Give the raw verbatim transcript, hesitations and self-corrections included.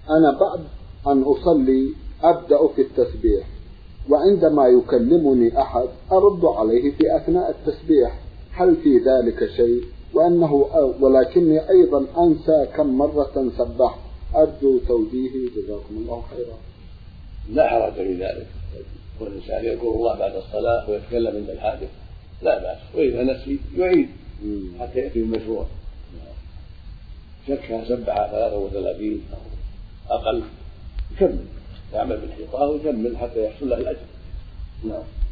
أنا بعد أن أصلي أبدأ في التسبيح، وعندما يكلمني أحد أرد عليه في أثناء التسبيح، هل في ذلك شيء؟ وأنه ولكني أيضا أنسى كم مرة سبحت، أرجو توجيهي جزاكم الله خيرا. لا حرج في ذلك، والإنسان يذكر الله بعد الصلاة ويتكلم عند الحادث لا بأس، وإذا نسي يعيد حتى يأتي المشروع. شكها سبعة ثلاثة وثلاثين أو أقل يكمل، يعمل بالحيطة ويكمل حتى يحصل له الأجر. نعم.